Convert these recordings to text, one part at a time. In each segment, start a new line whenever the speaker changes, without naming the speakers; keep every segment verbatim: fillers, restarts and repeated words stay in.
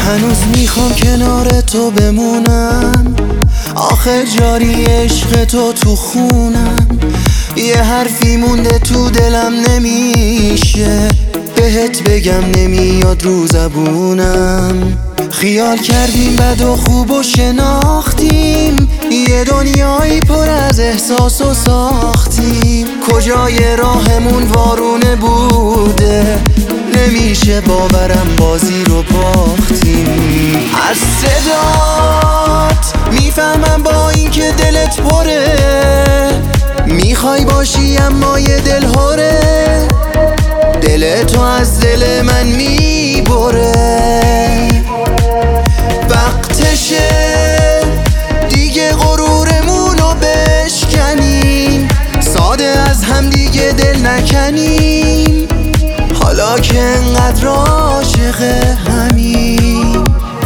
هنوز میخوام کنار تو بمونم، آخه جاری عشق تو تو خونم. یه حرفی مونده تو دلم نمیشه بهت بگم، نمیاد رو زبونم. خیال کردیم بد و خوب و شناختیم، یه دنیایی پر از احساس و ساختیم. کجای راهمون وارونه بوده، نمیشه باورم بازی رو باختیم. از صدات میفهمم با اینکه دلت پره، میخوای باشی اما یه دل هره. دل تو از دل من میبره، وقتشه دیگه غرورمونو بشکنیم، ساده از هم دیگه دل نکنیم. حالا که انقدر عاشق همین،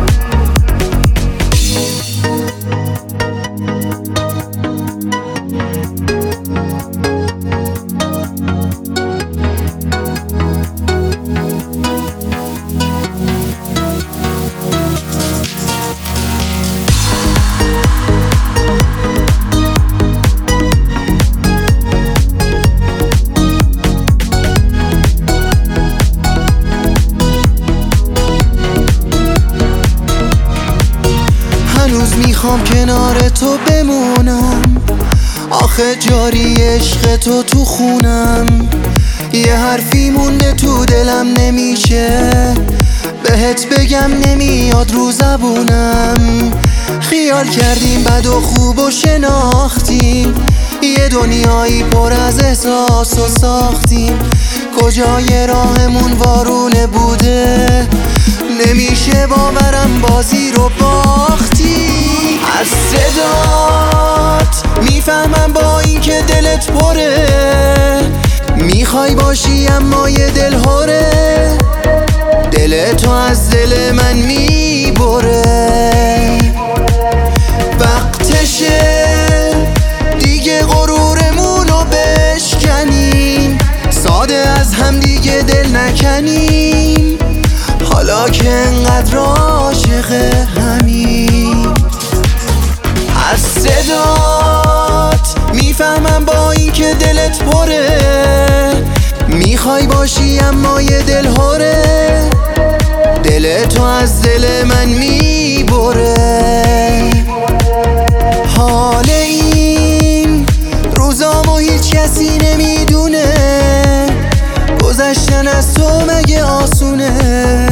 هنوز میخوام کنار تو بمونم، آخه جاری عشق تو تو خونم. یه حرفی مونده تو دلم نمیشه بهت بگم، نمیاد رو زبونم. خیال کردیم بد و خوب و شناختیم، یه دنیایی پر از احساس و ساختیم. کجای راهمون وارونه بوده، نمیشه باورم بازی رو باختیم. از صدات میفهمم با اینکه دلت پره، میخوای باشی اما یه دل هره. دل تو از دل من میبره، وقتشه دیگه غرورمونو بشکنیم، ساده از هم دیگه دل نکنیم. حالا که انقدر عاشق همین، از صدات میفهمم با اینکه دلت پره، میخوای باشی اما یه دل هره. دل تو از دل من میبره، حال این روزامو هیچ کسی نمیدونه، گذشتن از تو مگه آسونه؟